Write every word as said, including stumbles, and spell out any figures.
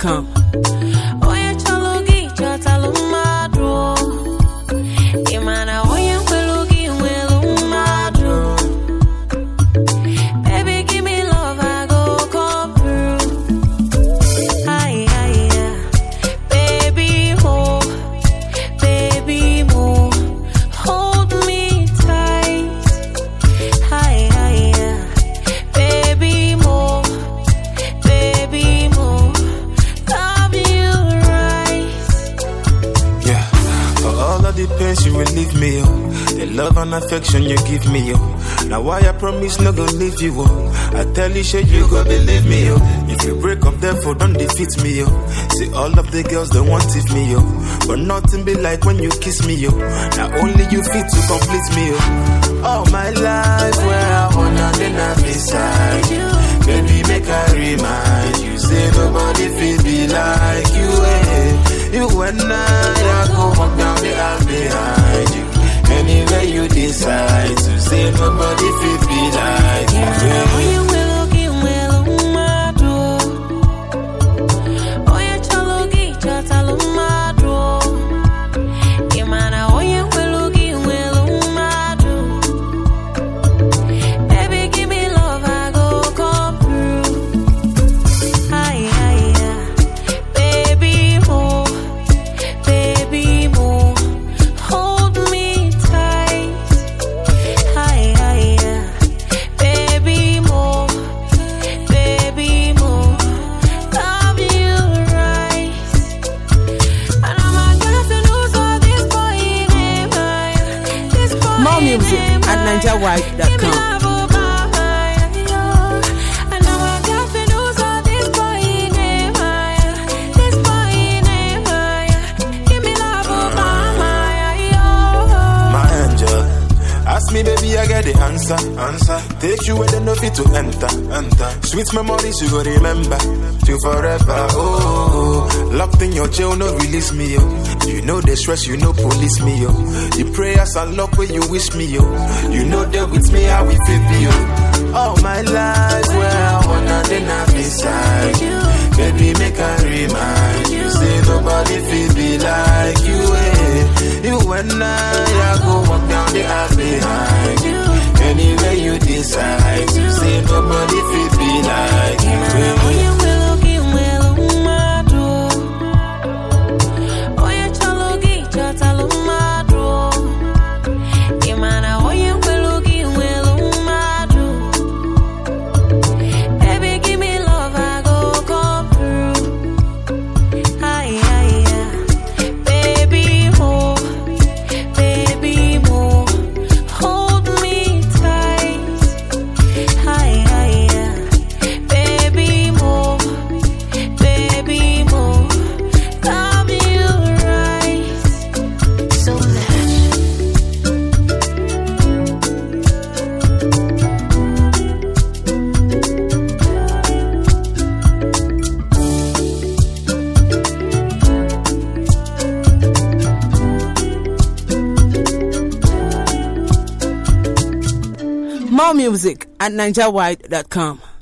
com. You will leave me, oh. The love and affection you give me, oh. Now why I promise not gonna leave you, oh. I tell you, shit, you go believe me, oh. If you break up, therefore don't defeat me, oh. See all of the girls they want it me, oh. But nothing be like when you kiss me, oh. Now only you fit to complete me, oh. All my life where I wanna then I beside you. Baby, make I remind you, say nobody feel be like you, eh. You and I, I go walk down the aisle behind you. Anywhere you decide to say nobody feel be like you. Yeah. More music at niger wide dot com. Ask me, baby, I get the answer. Answer. Take you where they know fit to enter. Enter. Sweet memories you go remember till forever. Oh, locked in your jail, no release me, oh. You know the stress, you know police me, oh. The prayers and luck where you wish me, oh. You know they with me, how we feel be, oh. All my life where I wanna then I beside you. Baby, make I remind you, say nobody feel be like you, eh. You and I, I go walk down the aisle behind you. Anywhere you decide to say nobody feel be like you, eh. More music at niger wide dot com.